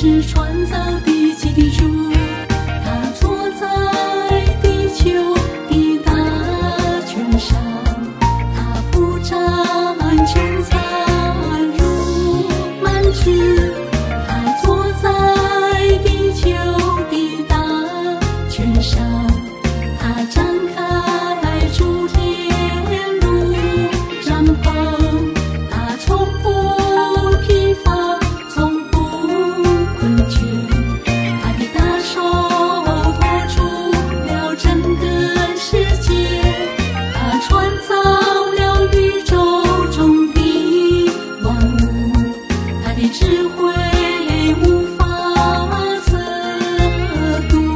是创造地基的主，他坐在地球的大权上，他铺展穹苍如幔子，他坐在地球的大权上，他展开诸天如帐篷，他从不疲乏，从不困倦，他的大手托住了整个世界，他创造了宇宙中的万物，他的智慧无法测度。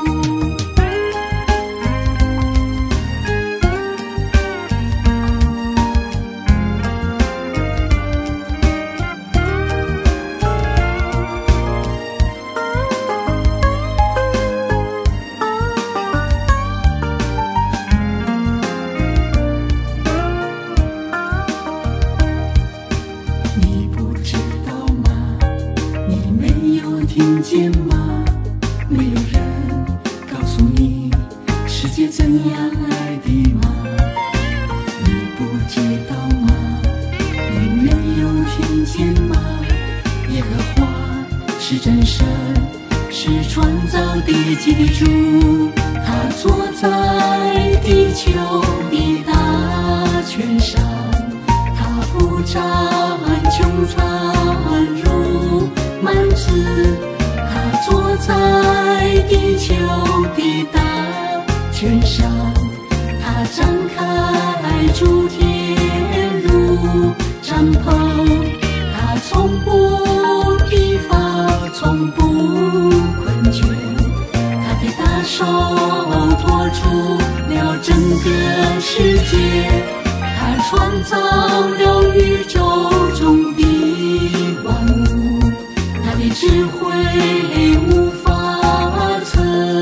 你不知道吗？你没有听见吗？没有人告诉你世界怎样来的吗？你不知道吗？你没有听见吗？耶和华是真神，是创造地基的主，他坐在地球的大权上，他铺展穹苍如幔子，他坐在地球的大权上，他展开诸天如帐篷，他从不疲乏，从不困倦，他的大手托住了整个世界，他创造了宇宙中的万物，他的智慧无法测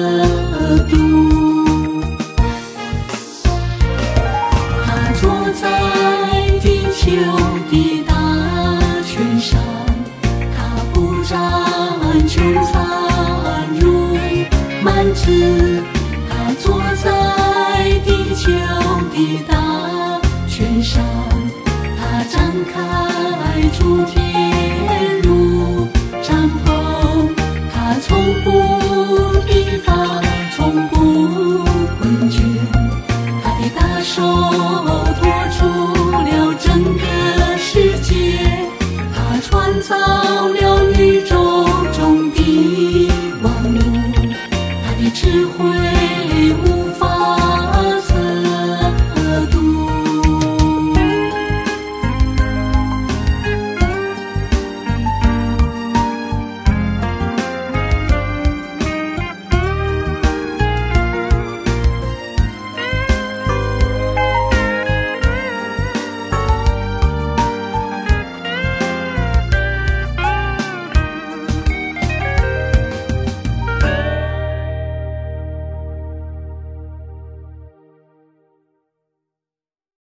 度。他坐在地球的大权上，他铺展穹苍如幔子，他坐在地球的大权上，他展开诸天